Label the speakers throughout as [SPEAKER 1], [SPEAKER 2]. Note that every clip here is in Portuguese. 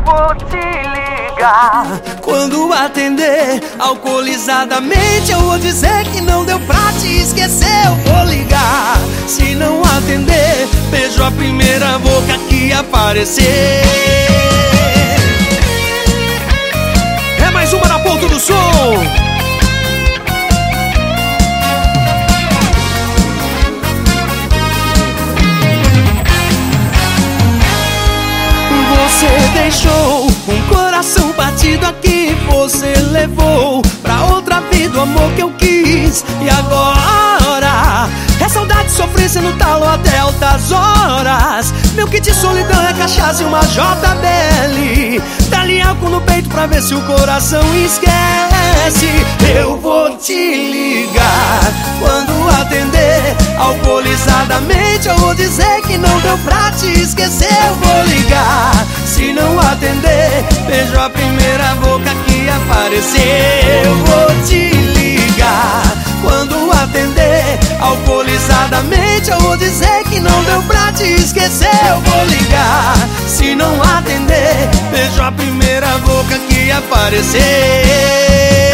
[SPEAKER 1] vou te ligar.
[SPEAKER 2] Quando atender alcoolizadamente, eu vou dizer que não deu pra te esquecer. Eu vou ligar. Se não atender, beijo a primeira boca que aparecer. É mais uma na ponta do som. Você deixou um coração partido aqui, você levou pra outra vida o amor que eu quis. E agora é saudade, sofrência no talo até altas horas. Meu kit de solidão é cachaça e uma JBL. Dá-lhe álcool no peito pra ver se o coração esquece. Eu vou te ligar. Quando atender alcoolizadamente, eu vou dizer que não deu pra te esquecer. Eu vou ligar. Se não atender, beijo a primeira boca que aparecer. Eu vou te ligar. Quando atender alcoolizadamente, eu vou dizer que não deu pra te esquecer. Eu vou ligar. Se não atender, beijo a primeira boca que aparecer.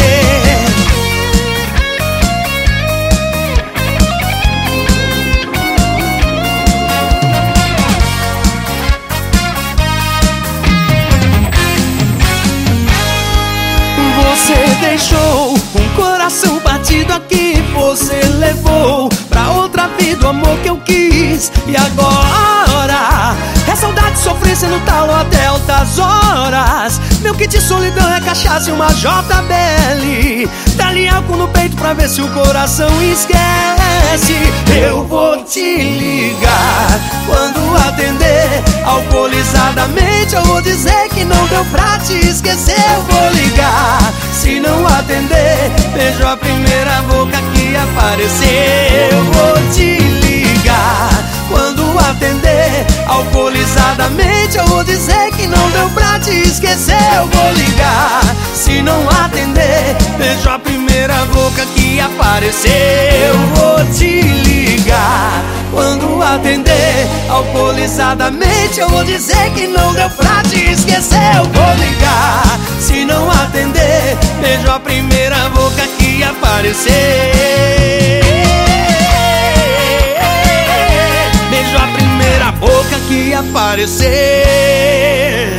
[SPEAKER 2] Você deixou um coração partido aqui, você levou pra outra vida o amor que eu quis. E agora é saudade, sofrência no talo até altas horas. Meu kit de solidão é cachaça e uma JBL. Dá-lhe álcool no peito pra ver se o coração esquece. Eu vou te ligar. Quando atender alcoolizadamente, eu vou dizer que não deu pra te esquecer. Eu vou ligar. Se não atender, beijo a primeira boca que aparecer. Eu vou te ligar. Quando atender alcoolizadamente, eu vou dizer que não deu pra te esquecer. Eu vou ligar. Se não atender, beijo a primeira boca que aparecer. Eu vou te ligar. Quando atender alcoolizadamente, eu vou dizer que não deu pra te esquecer. Eu vou ligar. Se não atender, beijo a primeira boca que aparecer. Beijo a primeira boca que aparecer.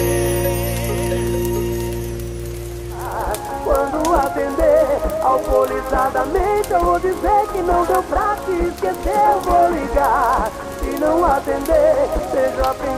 [SPEAKER 1] Quando atender alcoolizadamente, eu vou dizer que não deu pra te esquecer. Eu vou ligar. Se não atender, beijo a primeira